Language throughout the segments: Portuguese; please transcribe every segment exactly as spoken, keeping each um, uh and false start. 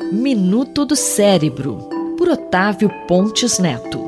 Minuto do Cérebro, por Otávio Pontes Neto.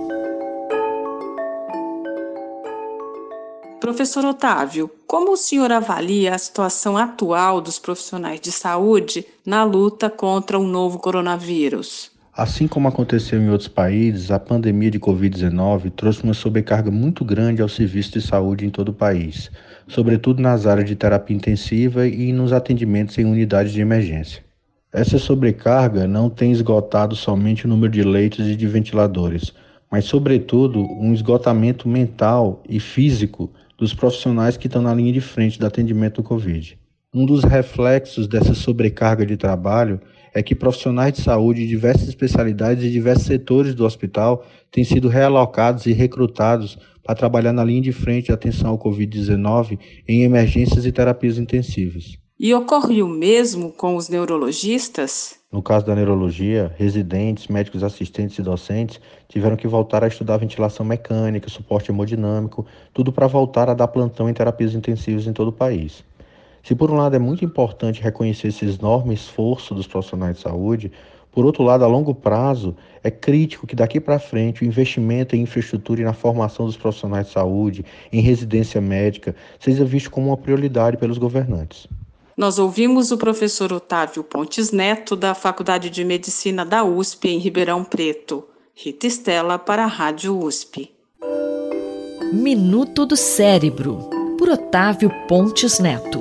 Professor Otávio, como o senhor avalia a situação atual dos profissionais de saúde na luta contra o novo coronavírus? Assim como aconteceu em outros países, a pandemia de covid dezenove trouxe uma sobrecarga muito grande ao serviço de saúde em todo o país, sobretudo nas áreas de terapia intensiva e nos atendimentos em unidades de emergência. Essa sobrecarga não tem esgotado somente o número de leitos e de ventiladores, mas, sobretudo, um esgotamento mental e físico dos profissionais que estão na linha de frente do atendimento do Covid. Um dos reflexos dessa sobrecarga de trabalho é que profissionais de saúde de diversas especialidades e diversos setores do hospital têm sido realocados e recrutados para trabalhar na linha de frente de atenção ao covid dezenove em emergências e terapias intensivas. E ocorre o mesmo com os neurologistas? No caso da neurologia, residentes, médicos assistentes e docentes tiveram que voltar a estudar ventilação mecânica, suporte hemodinâmico, tudo para voltar a dar plantão em terapias intensivas em todo o país. Se por um lado é muito importante reconhecer esse enorme esforço dos profissionais de saúde, por outro lado, a longo prazo, é crítico que daqui para frente o investimento em infraestrutura e na formação dos profissionais de saúde, em residência médica, seja visto como uma prioridade pelos governantes. Nós ouvimos o professor Otávio Pontes Neto, da Faculdade de Medicina da U S P, em Ribeirão Preto. Rita Estela, para a Rádio U S P. Minuto do Cérebro, por Otávio Pontes Neto.